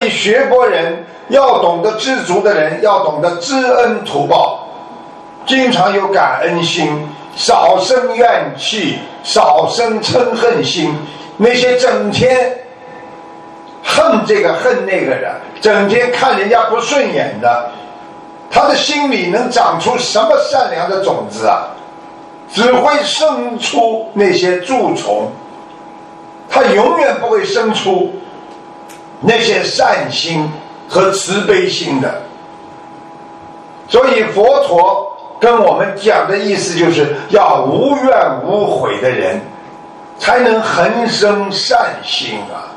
以学佛人要懂得知足的人，要懂得知恩图报，经常有感恩心，少生怨气，少生嗔恨心。那些整天恨这个恨那个的，整天看人家不顺眼的，他的心里能长出什么善良的种子啊？只会生出那些蛀虫，他永远不会生出那些善心和慈悲心的。所以佛陀跟我们讲的意思就是要无怨无悔的人才能恒生善心啊！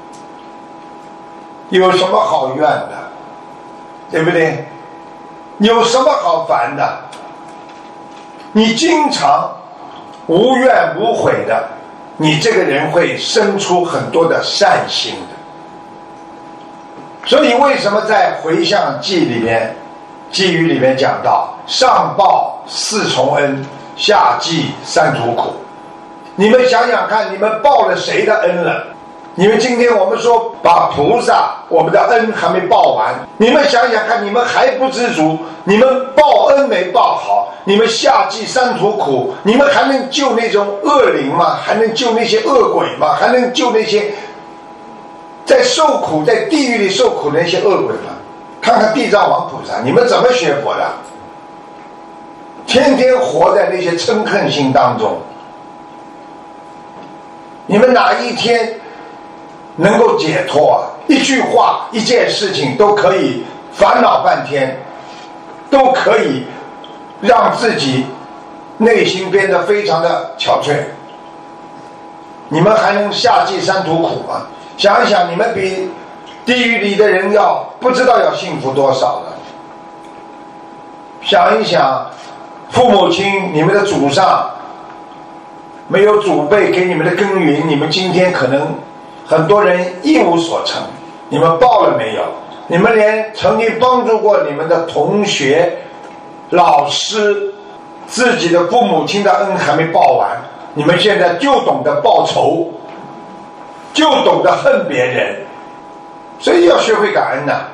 有什么好怨的，对不对？有什么好烦的？你经常无怨无悔的，你这个人会生出很多的善心的。所以为什么在回向偈里面偈语里面讲到上报四重恩，下济三途苦？你们想想看，你们报了谁的恩了？你们今天我们说把菩萨我们的恩还没报完，你们想想看，你们还不知足，你们报恩没报好，你们下济三途苦，你们还能救那种恶灵吗？还能救那些恶鬼吗？还能救那些在受苦在地狱里受苦的那些恶鬼吗？看看地藏王菩萨，你们怎么学佛的？天天活在那些嗔恨心当中，你们哪一天能够解脱啊？一句话一件事情都可以烦恼半天，都可以让自己内心变得非常的憔悴。你们还能下济三途苦吗？想一想，你们比地狱里的人要不知道要幸福多少了。想一想，父母亲，你们的祖上没有祖辈给你们的耕耘，你们今天可能很多人一无所成。你们报了没有？你们连曾经帮助过你们的同学、老师、自己的父母亲的恩还没报完，你们现在就懂得报仇，就懂得恨别人。所以要学会感恩呐。